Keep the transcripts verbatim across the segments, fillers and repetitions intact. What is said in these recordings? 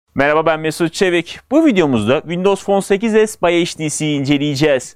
Merhaba, ben Mesut Çevik. Bu videomuzda Windows Phone sekiz S by H T C'yi inceleyeceğiz.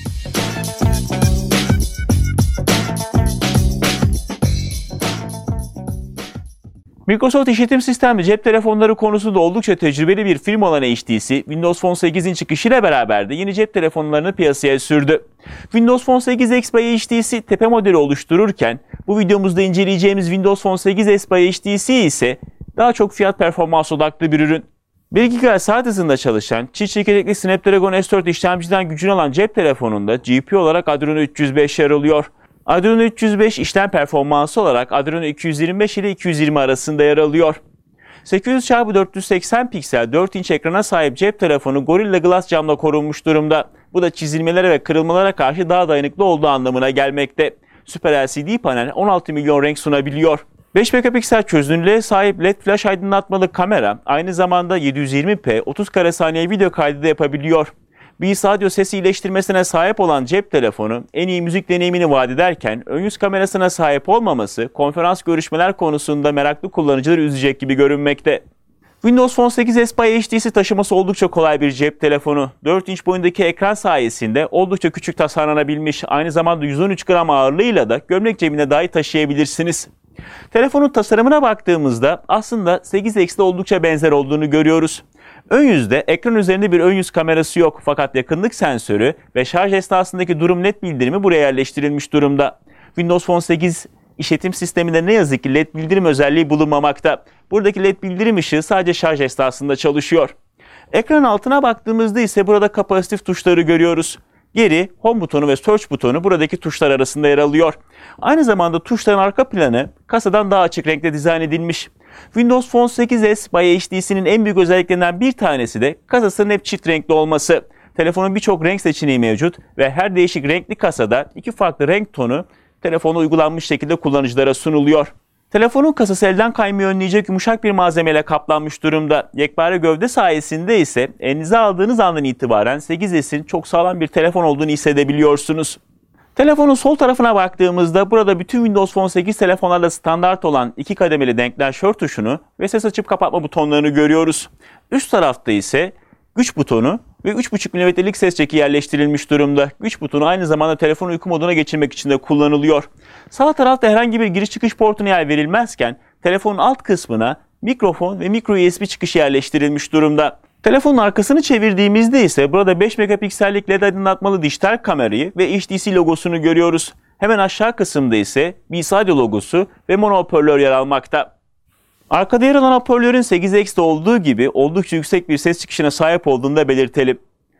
Microsoft işletim sistemi cep telefonları konusunda oldukça tecrübeli bir firma olan H T C, Windows Phone sekizin çıkışıyla beraber de yeni cep telefonlarını piyasaya sürdü. Windows Phone sekiz X by H T C tepe modeli oluştururken, bu videomuzda inceleyeceğimiz Windows Phone sekiz S by H T C ise daha çok fiyat performans odaklı bir ürün. bir gigahertz saat hızında çalışan, çift çekirdekli Snapdragon S dört işlemciden gücünü alan cep telefonunda G P U olarak Adreno üç yüz beş yer alıyor. Adreno üç yüz beş işlem performansı olarak Adreno iki yüz yirmi beş ile iki yüz yirmi arasında yer alıyor. sekiz yüz çarpı dört yüz seksen piksel dört inç ekrana sahip cep telefonu Gorilla Glass camla korunmuş durumda. Bu da çizilmelere ve kırılmalara karşı daha dayanıklı olduğu anlamına gelmekte. Super L C D panel on altı milyon renk sunabiliyor. beş megapiksel çözünürlüğe sahip L E D flash aydınlatmalı kamera aynı zamanda yedi yüz yirmi p otuz kare saniye video kaydı da yapabiliyor. Beats Audio ses iyileştirmesine sahip olan cep telefonu en iyi müzik deneyimini vaat ederken ön yüz kamerasına sahip olmaması konferans görüşmeler konusunda meraklı kullanıcıları üzecek gibi görünmekte. Windows Phone sekiz S by H T C taşıması oldukça kolay bir cep telefonu. dört inç boyundaki ekran sayesinde oldukça küçük tasarlanabilmiş, aynı zamanda yüz on üç gram ağırlığıyla da gömlek cebine dahi taşıyabilirsiniz. Telefonun tasarımına baktığımızda aslında sekiz X'de oldukça benzer olduğunu görüyoruz. Ön yüzde ekran üzerinde bir ön yüz kamerası yok, fakat yakınlık sensörü ve şarj esnasındaki durum net bildirimi buraya yerleştirilmiş durumda. Windows Phone sekiz işletim sisteminde ne yazık ki L E D bildirim özelliği bulunmamakta. Buradaki L E D bildirim ışığı sadece şarj esnasında çalışıyor. Ekranın altına baktığımızda ise burada kapasitif tuşları görüyoruz. Geri, Home butonu ve Search butonu buradaki tuşlar arasında yer alıyor. Aynı zamanda tuşların arka planı kasadan daha açık renkte dizayn edilmiş. Windows Phone sekiz S by H T C'nin en büyük özelliklerinden bir tanesi de kasasının hep çift renkli olması. Telefonun birçok renk seçeneği mevcut ve her değişik renkli kasada iki farklı renk tonu telefona uygulanmış şekilde kullanıcılara sunuluyor. Telefonun kasası elden kaymayı önleyecek yumuşak bir malzemeyle kaplanmış durumda. Yekpare gövde sayesinde ise elinize aldığınız andan itibaren sekiz S'in çok sağlam bir telefon olduğunu hissedebiliyorsunuz. Telefonun sol tarafına baktığımızda burada bütün Windows Phone sekiz telefonlarla standart olan iki kademeli denkleşör tuşunu ve ses açıp kapatma butonlarını görüyoruz. Üst tarafta ise güç butonu ve üç buçuk milimetrelik ses çeki yerleştirilmiş durumda. Güç butonu aynı zamanda telefonu uyku moduna geçirmek için de kullanılıyor. Sağ tarafta herhangi bir giriş çıkış portuna yer verilmezken telefonun alt kısmına mikrofon ve micro U S B çıkışı yerleştirilmiş durumda. Telefonun arkasını çevirdiğimizde ise burada beş megapiksellik L E D aydınlatmalı dijital kamerayı ve H T C logosunu görüyoruz. Hemen aşağı kısımda ise Beats Audio logosu ve mono hoparlör yer almakta. Arkada yer alan hoparlörün sekiz X'de olduğu gibi oldukça yüksek bir ses çıkışına sahip olduğunu da belirtelim.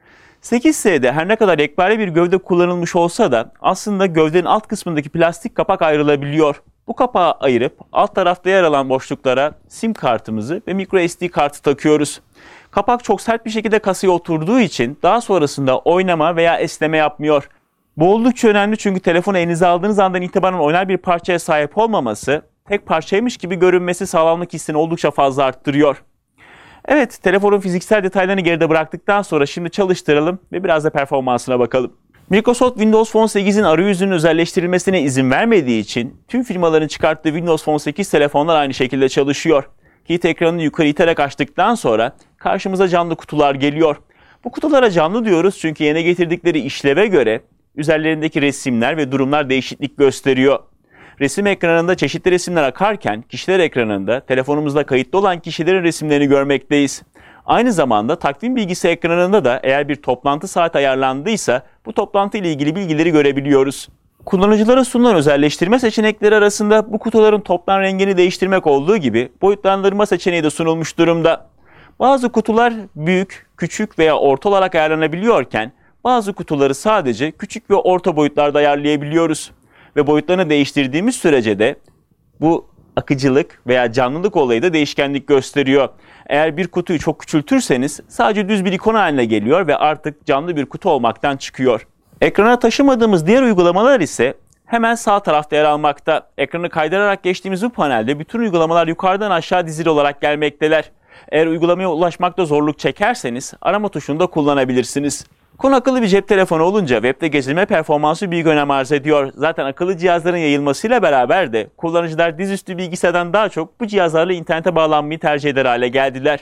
sekiz S'de her ne kadar yekpare bir gövde kullanılmış olsa da aslında gövdenin alt kısmındaki plastik kapak ayrılabiliyor. Bu kapağı ayırıp alt tarafta yer alan boşluklara SIM kartımızı ve micro S D kartı takıyoruz. Kapak çok sert bir şekilde kasaya oturduğu için daha sonrasında oynama veya esneme yapmıyor. Bu oldukça önemli çünkü telefonu elinize aldığınız andan itibaren oynar bir parçaya sahip olmaması, tek parçaymış gibi görünmesi sağlamlık hissini oldukça fazla arttırıyor. Evet, telefonun fiziksel detaylarını geride bıraktıktan sonra şimdi çalıştıralım ve biraz da performansına bakalım. Microsoft Windows Phone sekizin arayüzünün özelleştirilmesine izin vermediği için tüm firmaların çıkarttığı Windows Phone sekiz telefonlar aynı şekilde çalışıyor. Kilit ekranını yukarı iterek açtıktan sonra karşımıza canlı kutular geliyor. Bu kutulara canlı diyoruz çünkü yerine getirdikleri işleve göre üzerlerindeki resimler ve durumlar değişiklik gösteriyor. Resim ekranında çeşitli resimler akarken kişiler ekranında telefonumuzda kayıtlı olan kişilerin resimlerini görmekteyiz. Aynı zamanda takvim bilgisi ekranında da eğer bir toplantı saati ayarlandıysa bu toplantı ile ilgili bilgileri görebiliyoruz. Kullanıcılara sunulan özelleştirme seçenekleri arasında bu kutuların toplam rengini değiştirmek olduğu gibi boyutlandırma seçeneği de sunulmuş durumda. Bazı kutular büyük, küçük veya orta olarak ayarlanabiliyorken bazı kutuları sadece küçük ve orta boyutlarda ayarlayabiliyoruz. Ve boyutlarını değiştirdiğimiz sürece de bu akıcılık veya canlılık olayı da değişkenlik gösteriyor. Eğer bir kutuyu çok küçültürseniz sadece düz bir ikon haline geliyor ve artık canlı bir kutu olmaktan çıkıyor. Ekrana taşımadığımız diğer uygulamalar ise hemen sağ tarafta yer almakta. Ekranı kaydırarak geçtiğimiz bu panelde bütün uygulamalar yukarıdan aşağı dizili olarak gelmekteler. Eğer uygulamaya ulaşmakta zorluk çekerseniz arama tuşunu da kullanabilirsiniz. Konu akıllı bir cep telefonu olunca webde gezilme performansı büyük önem arz ediyor. Zaten akıllı cihazların yayılmasıyla beraber de kullanıcılar dizüstü bilgisayardan daha çok bu cihazlarla internete bağlanmayı tercih eder hale geldiler.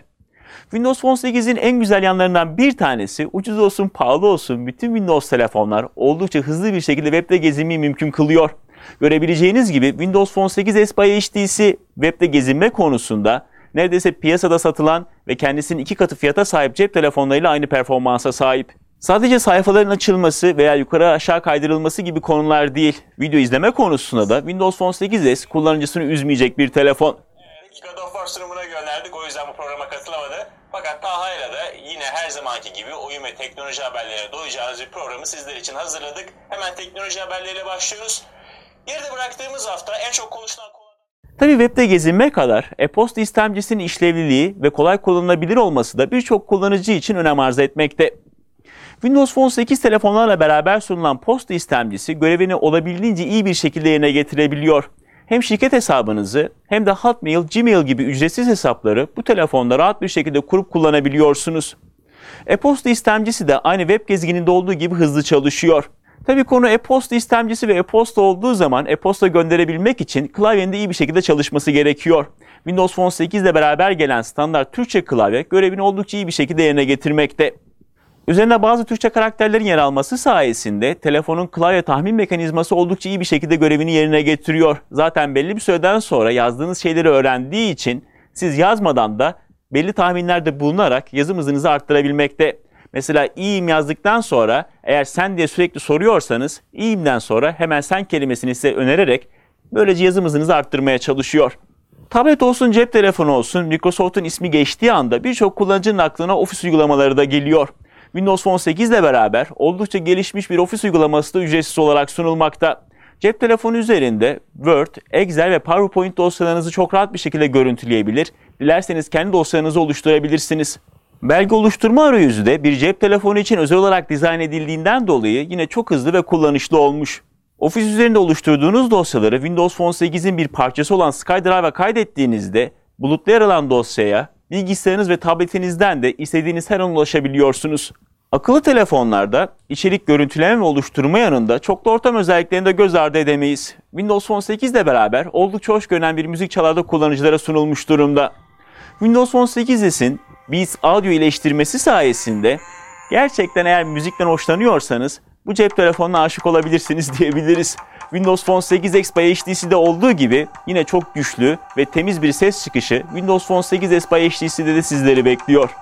Windows Phone sekizin en güzel yanlarından bir tanesi, ucuz olsun pahalı olsun bütün Windows telefonlar oldukça hızlı bir şekilde webde gezinmeyi mümkün kılıyor. Görebileceğiniz gibi Windows Phone sekiz S by H D C webde gezinme konusunda neredeyse piyasada satılan ve kendisinin iki katı fiyata sahip cep telefonlarıyla aynı performansa sahip. Sadece sayfaların açılması veya yukarı aşağı kaydırılması gibi konular değil, video izleme konusunda da Windows Phone sekiz S kullanıcısını üzmeyecek bir telefon. God of War sunumuna gönderdik, o yüzden bu programa katılamadı. Fakat Taha'yla da yine her zamanki gibi oyun ve teknoloji haberlere doyacağınız bir programı sizler için hazırladık. Hemen teknoloji haberleriyle başlıyoruz. Geride bıraktığımız hafta en çok konuşulan konu... Tabii webde gezinme kadar e-posta istemcisinin işlevliliği ve kolay kullanılabilir olması da birçok kullanıcı için önem arz etmekte. Windows Phone sekiz telefonlarla beraber sunulan posta istemcisi görevini olabildiğince iyi bir şekilde yerine getirebiliyor. Hem şirket hesabınızı hem de Hotmail, Gmail gibi ücretsiz hesapları bu telefonda rahat bir şekilde kurup kullanabiliyorsunuz. E-posta istemcisi de aynı web gezininde olduğu gibi hızlı çalışıyor. Tabii konu e-posta istemcisi ve e-posta olduğu zaman e-posta gönderebilmek için klavyenin de iyi bir şekilde çalışması gerekiyor. Windows Phone sekiz ile beraber gelen standart Türkçe klavye görevini oldukça iyi bir şekilde yerine getirmekte. Üzerinde bazı Türkçe karakterlerin yer alması sayesinde telefonun klavye tahmin mekanizması oldukça iyi bir şekilde görevini yerine getiriyor. Zaten belli bir süreden sonra yazdığınız şeyleri öğrendiği için siz yazmadan da belli tahminlerde bulunarak yazım hızınızı arttırabilmekte. Mesela iyiyim yazdıktan sonra eğer sen diye sürekli soruyorsanız iyiyimden sonra hemen sen kelimesini size önererek böylece yazım hızınızı arttırmaya çalışıyor. Tablet olsun cep telefonu olsun Microsoft'un ismi geçtiği anda birçok kullanıcının aklına ofis uygulamaları da geliyor. Windows Phone sekiz ile beraber oldukça gelişmiş bir ofis uygulaması da ücretsiz olarak sunulmakta. Cep telefonu üzerinde Word, Excel ve PowerPoint dosyalarınızı çok rahat bir şekilde görüntüleyebilir, dilerseniz kendi dosyanızı oluşturabilirsiniz. Belge oluşturma arayüzü de bir cep telefonu için özel olarak dizayn edildiğinden dolayı yine çok hızlı ve kullanışlı olmuş. Ofis üzerinde oluşturduğunuz dosyaları Windows Phone sekizin bir parçası olan SkyDrive'a kaydettiğinizde bulutlu yer alan dosyaya bilgisayarınız ve tabletinizden de istediğiniz her an ulaşabiliyorsunuz. Akıllı telefonlarda içerik görüntüleme ve oluşturma yanında çoklu ortam özelliklerini de göz ardı edemeyiz. Windows Phone sekiz ile beraber oldukça hoş görünen bir müzik çalarda kullanıcılara sunulmuş durumda. Windows Phone sekiz S'in Beats Audio iyileştirmesi sayesinde gerçekten eğer müzikten hoşlanıyorsanız bu cep telefonuna aşık olabilirsiniz diyebiliriz. Windows Phone sekiz X by H D C'de olduğu gibi yine çok güçlü ve temiz bir ses çıkışı Windows Phone sekiz S by H D C'de de sizleri bekliyor.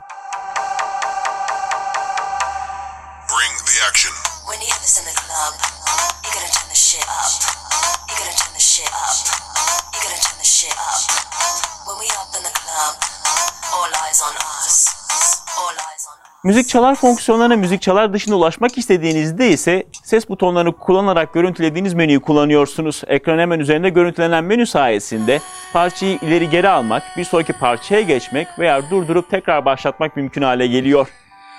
Müzik çalar fonksiyonlarına müzik çalar dışında ulaşmak istediğinizde ise ses butonlarını kullanarak görüntülediğiniz menüyü kullanıyorsunuz. Ekran hemen üzerinde görüntülenen menü sayesinde parçayı ileri geri almak, bir sonraki parçaya geçmek veya durdurup tekrar başlatmak mümkün hale geliyor.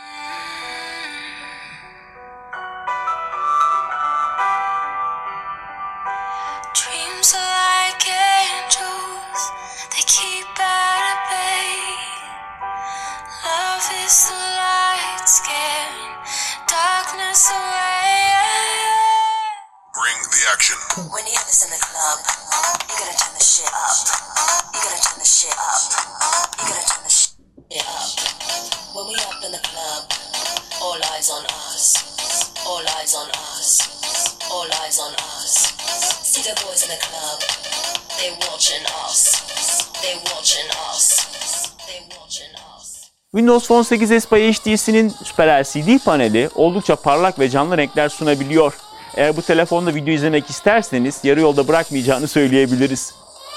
When you have this in the club, you gotta turn the shit up. You gotta turn the shit up. You gotta turn the shit up. When we up in the club, all eyes on us. All eyes on us. All eyes on us. See the boys in the club, they watching us. They watching us. They watching us. Windows Phone sekiz S by H D C'nin Super L C D paneli oldukça parlak ve canlı renkler sunabiliyor. Eğer bu telefonla video izlemek isterseniz yarı yolda bırakmayacağını söyleyebiliriz.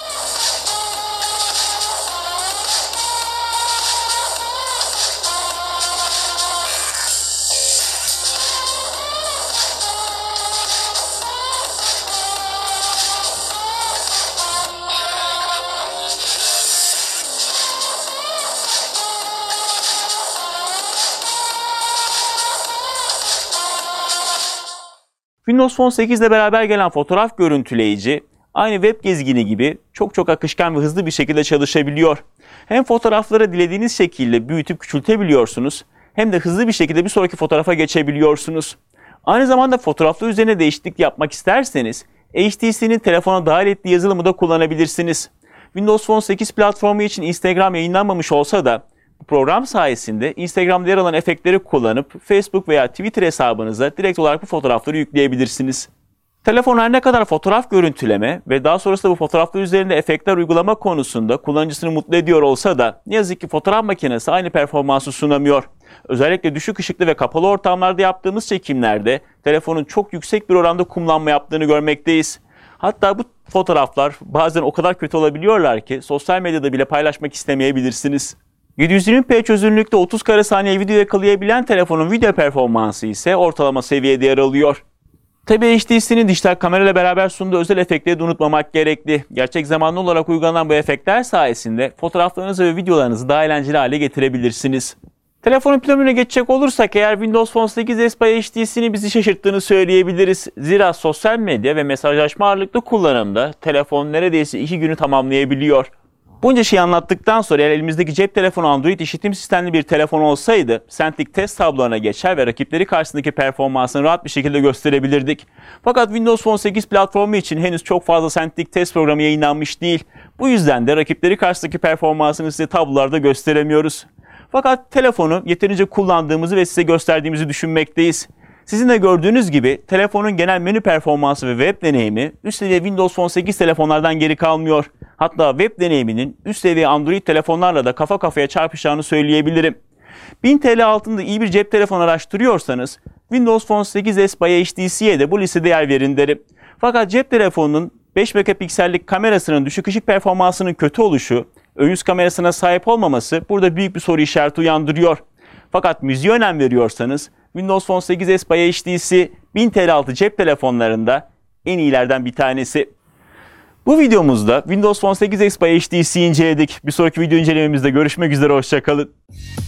Windows Phone sekiz ile beraber gelen fotoğraf görüntüleyici aynı web gezgini gibi çok çok akışkan ve hızlı bir şekilde çalışabiliyor. Hem fotoğrafları dilediğiniz şekilde büyütüp küçültebiliyorsunuz hem de hızlı bir şekilde bir sonraki fotoğrafa geçebiliyorsunuz. Aynı zamanda fotoğraflar üzerine değişiklik yapmak isterseniz H T C'nin telefona dahil ettiği yazılımı da kullanabilirsiniz. Windows Phone sekiz platformu için Instagram yayınlanmamış olsa da Bu program sayesinde Instagram'da yer alan efektleri kullanıp Facebook veya Twitter hesabınıza direkt olarak bu fotoğrafları yükleyebilirsiniz. Telefon her ne kadar fotoğraf görüntüleme ve daha sonrasında bu fotoğraflar üzerinde efektler uygulama konusunda kullanıcısını mutlu ediyor olsa da ne yazık ki fotoğraf makinesi aynı performansı sunamıyor. Özellikle düşük ışıklı ve kapalı ortamlarda yaptığımız çekimlerde telefonun çok yüksek bir oranda kumlanma yaptığını görmekteyiz. Hatta bu fotoğraflar bazen o kadar kötü olabiliyorlar ki sosyal medyada bile paylaşmak istemeyebilirsiniz. yedi yüz yirmi p çözünürlükte otuz kare saniye video yakalayabilen telefonun video performansı ise ortalama seviyede yer alıyor. Tabi H T C'nin dijital kamerayla beraber sunduğu özel efektleri de unutmamak gerekli. Gerçek zamanlı olarak uygulanan bu efektler sayesinde fotoğraflarınızı ve videolarınızı daha eğlenceli hale getirebilirsiniz. Telefonun planına geçecek olursak eğer Windows Phone sekiz S by H T C'nin bizi şaşırttığını söyleyebiliriz. Zira sosyal medya ve mesajlaşma ağırlıklı kullanımda telefon neredeyse iki günü tamamlayabiliyor. Bunca şeyi anlattıktan sonra eğer elimizdeki cep telefonu Android işletim sistemli bir telefon olsaydı Sentlik test tablolarına geçer ve rakipleri karşısındaki performansını rahat bir şekilde gösterebilirdik. Fakat Windows Phone sekiz platformu için henüz çok fazla Sentlik test programı yayınlanmış değil. Bu yüzden de rakipleri karşısındaki performansını size tablolarda gösteremiyoruz. Fakat telefonu yeterince kullandığımızı ve size gösterdiğimizi düşünmekteyiz. Sizin de gördüğünüz gibi telefonun genel menü performansı ve web deneyimi üst seviye Windows Phone sekiz telefonlardan geri kalmıyor. Hatta web deneyiminin üst seviye Android telefonlarla da kafa kafaya çarpışacağını söyleyebilirim. bin TL altında iyi bir cep telefonu araştırıyorsanız Windows Phone sekiz S by H T C'ye de bu listede yer verin derim. Fakat cep telefonunun beş megapiksellik kamerasının düşük ışık performansının kötü oluşu, ön yüz kamerasına sahip olmaması burada büyük bir soru işareti uyandırıyor. Fakat müziğe önem veriyorsanız Windows Phone sekiz S by H T C bin TL altı cep telefonlarında en iyilerden bir tanesi. Bu videomuzda Windows Phone sekiz S by H T C'yi inceledik. Bir sonraki video incelememizde görüşmek üzere, hoşça kalın.